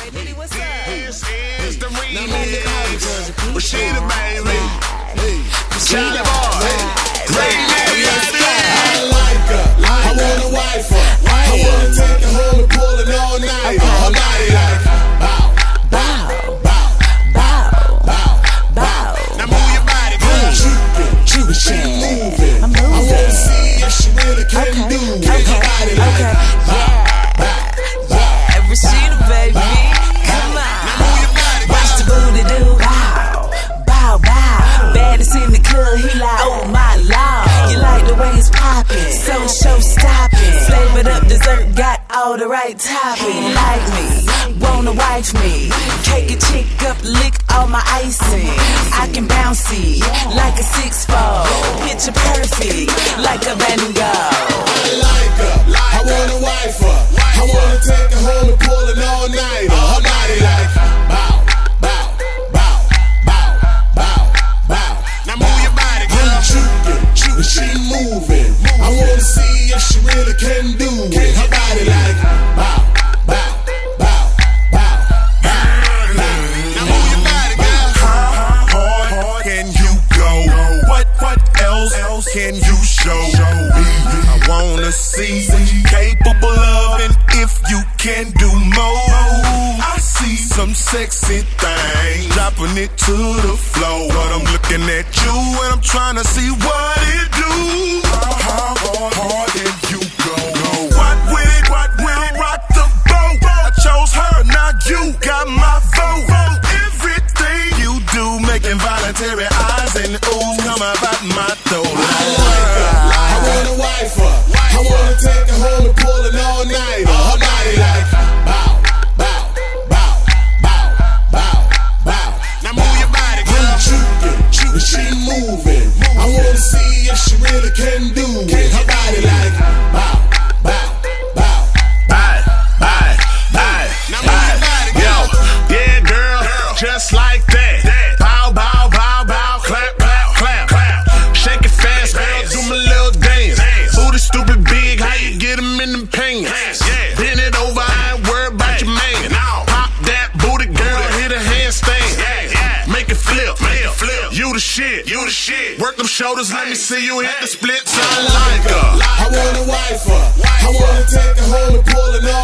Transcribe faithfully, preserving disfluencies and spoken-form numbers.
This is the remix. Rashida, baby. Charlie Boy. Great nigga. I like her. I wanna wife her. I wanna take her home and pull it all night. Her body like bow, bow, bow, bow, bow, bow. Now move your body, girl. Jumping, she moving. I wanna see if she really can do it. Her body like bow, bow, bow. Rashida, baby. Come on. Now move your body, Watch the booty do. Bow, bow, bow. Baddest in the club, he like, oh my lord. You like the way it's poppin', so show stoppin'. Flavored up dessert, got all the right topping. Like me, wanna wife me. Cake a chick up, lick all my icing. I can bounce it like a six four. Picture perfect, like a Van Gogh. I like her. I wanna wife her. I wanna take her home and pull it all night. Her body like bow, bow, bow, bow, bow, bow. Now move your body, girl. Jumping, she moving. I wanna see if she really can do it. Her body like bow, bow, bow, bow, bow. Now move your body, girl. How hard can you go? What what else can you show me? I wanna see what you capable of, and if you can do more. I see some sexy things dropping it to the floor, but I'm looking at you and I'm trying to see what it do. How hard, hard can you go? What with it? What with it? Rock the boat. I chose her, now you got my vote. Everything you do, making voluntary eyes and oohs come about my throat. I like her. I wanna wife her. I wanna take her home and pull it all night. Her body like bow, bow, bow, bow, bow, bow. Now move your body, girl. Jumping, she moving. I wanna see if she really can do it. Her body like bow, bow, bow. Aye, aye, aye. Now move your body, girl. Yo, yeah, girl, just like that. Bow, bow, bow, bow, clap, clap, clap, clap. Shake it fast, girl, do my little dance. Booty stupid big, how you get 'em in them pants? Bend it over, I ain't worried about your man. Pop that booty, girl, hit a handstand. Make it flip, make it flip. You the shit, you the shit. Work them shoulders, let me see you hit the splits. I like her. I wanna wife her. I wanna take her home and pull it